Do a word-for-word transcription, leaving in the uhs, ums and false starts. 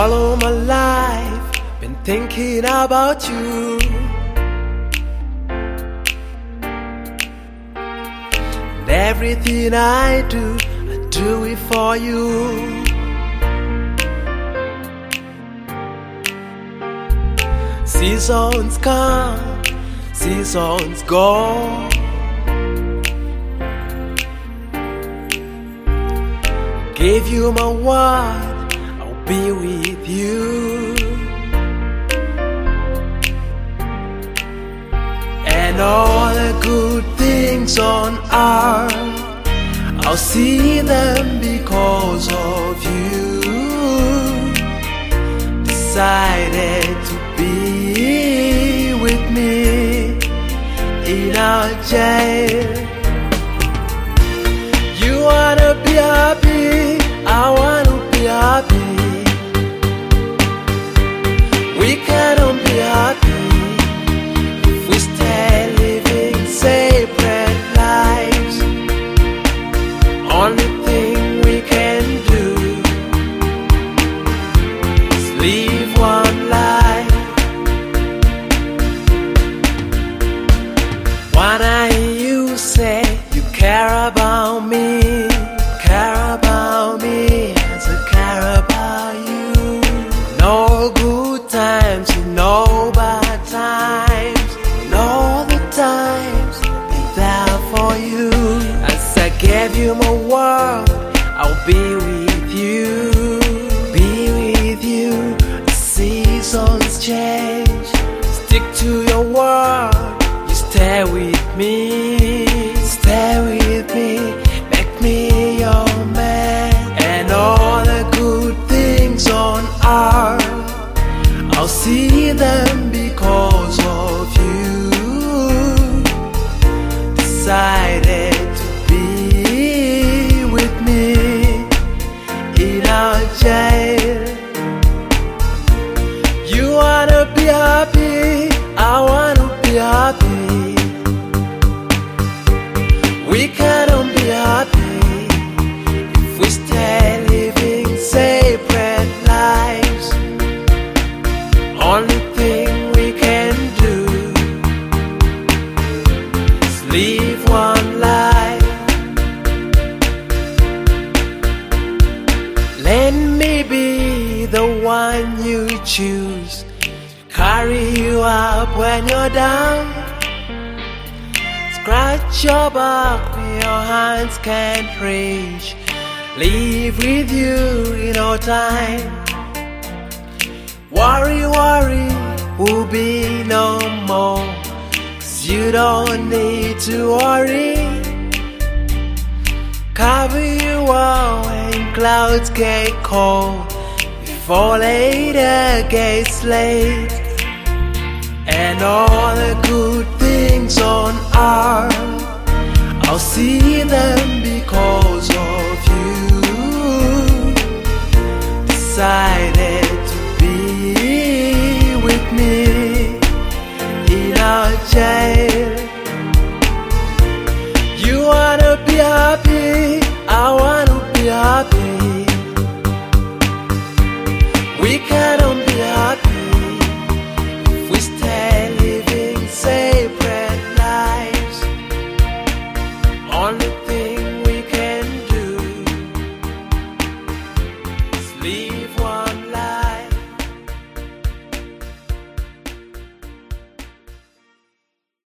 All of my life, been thinking about you. And everything I do, I do it for you. Seasons come, seasons go. Gave you my word, I'll be with you. And all the good things on earth, I'll see them because of you. Decided to be with me in our jail. You wanna be happy, I wanna be happy. We cannot be happy if we stay living separate lives. Only thing we can do is live one life. When I hear you say you care about me, care about me as I care about you. No good times, you know bad times, and all the times I'll be there for you. As I gave you my world, I'll be with you, be with you. The seasons change, stick to your word. You stay with me, stay with me, make me your man. And all the good things on earth, I'll see them because of you. Decided to be with me in our jail. You wanna be happy, I wanna be happy. We cannot be happy if we stay living separate lives. Only thing we can do is live one life. Let me be the one you choose, carry you up when you're down. Scratch your back when your hands can't reach. Live with you in all time. Worry, worry will be no more, 'cause you don't need to worry. Cover you up when clouds get cold, before later gets late. And all the good things on earth, I'll see them because of you. Decided to be with me in our jail. You wanna be happy, I wanna be happy. We cannot be happy if we stay living separate lives. Only thing we can do is leave.